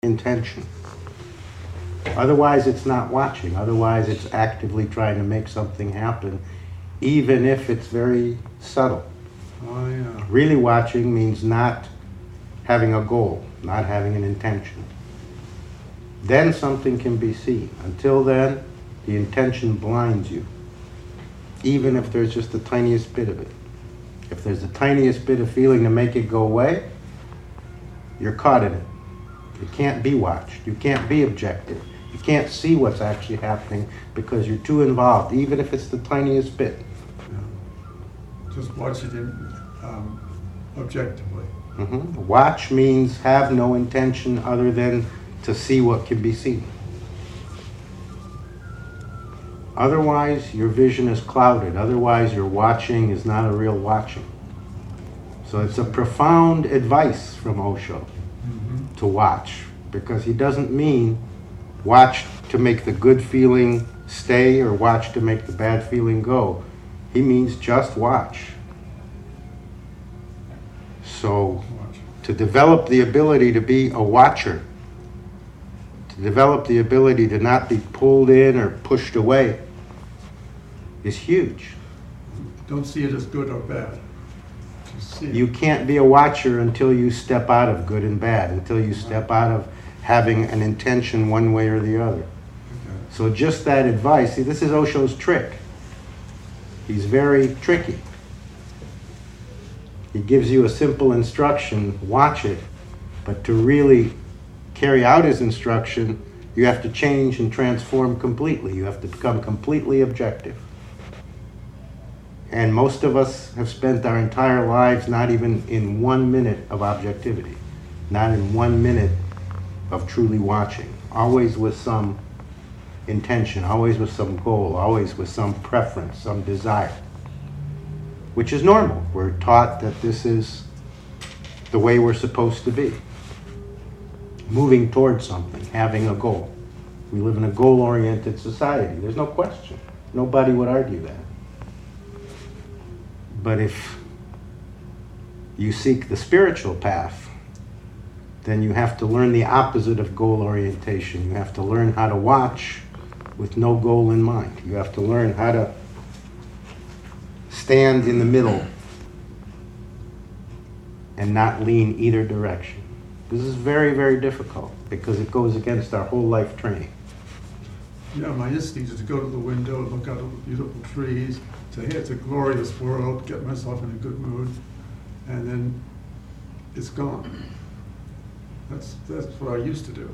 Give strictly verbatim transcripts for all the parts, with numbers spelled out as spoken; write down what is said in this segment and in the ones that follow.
intention. Otherwise, it's not watching. Otherwise, it's actively trying to make something happen, even if it's very subtle. Oh, yeah. Really watching means not having a goal, not having an intention. Then something can be seen. Until then, the intention blinds you, even if there's just the tiniest bit of it. If there's the tiniest bit of feeling to make it go away, you're caught in it. It can't be watched. You can't be objective. You can't see what's actually happening because you're too involved, even if it's the tiniest bit. Yeah. Just watch it in, um, objectively. Mm-hmm. Watch means have no intention other than to see what can be seen. Otherwise, your vision is clouded. Otherwise, your watching is not a real watching. So it's a profound advice from Osho mm-hmm. to watch, because he doesn't mean watch to make the good feeling stay or watch to make the bad feeling go. He means just watch. So to develop the ability to be a watcher, to develop the ability to not be pulled in or pushed away is huge. Don't see it as good or bad. Just see it. You can't be a watcher until you step out of good and bad, until you step out of having an intention one way or the other. Okay. So just that advice, see, this is Osho's trick. He's very tricky. He gives you a simple instruction, watch it, but to really carry out his instruction, you have to change and transform completely. You have to become completely objective. And most of us have spent our entire lives not even in one minute of objectivity, not in one minute of truly watching, always with some intention, always with some goal, always with some preference, some desire, which is normal. We're taught that this is the way we're supposed to be, moving towards something, having a goal. We live in a goal-oriented society. There's no question. Nobody would argue that. But if you seek the spiritual path, then you have to learn the opposite of goal orientation. You have to learn how to watch with no goal in mind. You have to learn how to stand in the middle and not lean either direction. This is very, very difficult because it goes against our whole life training. Yeah, my instinct is to go to the window, look out at the beautiful trees, say, hey, it's a glorious world, get myself in a good mood, and then it's gone. That's, that's what I used to do.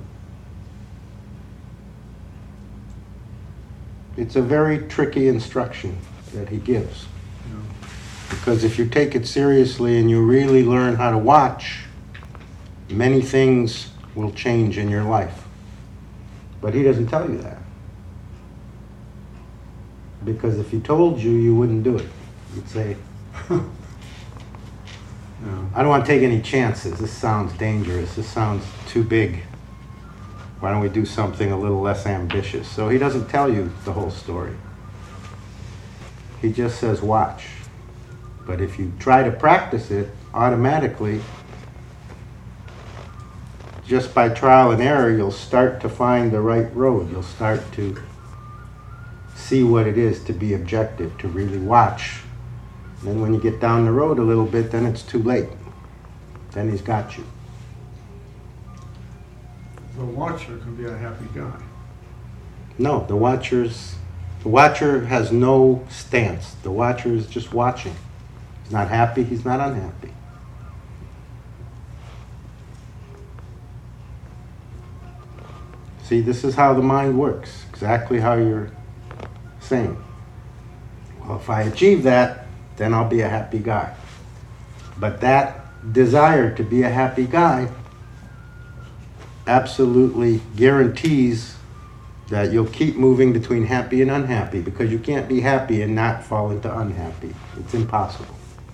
It's a very tricky instruction that he gives. You know, Because if you take it seriously and you really learn how to watch, many things will change in your life. But he doesn't tell you that. Because if he told you, you wouldn't do it. You'd say, no. I don't want to take any chances. This sounds dangerous. This sounds too big. Why don't we do something a little less ambitious? So he doesn't tell you the whole story. He just says, watch. But if you try to practice it, automatically, just by trial and error, you'll start to find the right road. You'll start to see what it is to be objective, to really watch. And then when you get down the road a little bit, then it's too late. Then he's got you. The watcher can be a happy guy. No, the watcher's, the watcher has no stance. The watcher is just watching. He's not happy, he's not unhappy. See, this is how the mind works, exactly how you're saying. Well, if I achieve that, then I'll be a happy guy. But that desire to be a happy guy absolutely guarantees that you'll keep moving between happy and unhappy, because you can't be happy and not fall into unhappy. It's impossible.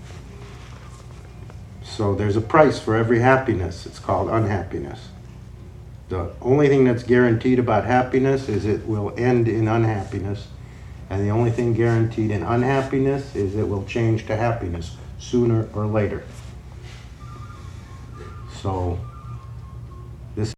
So there's a price for every happiness. It's called unhappiness. The only thing that's guaranteed about happiness is it will end in unhappiness. And the only thing guaranteed in unhappiness is it will change to happiness sooner or later. So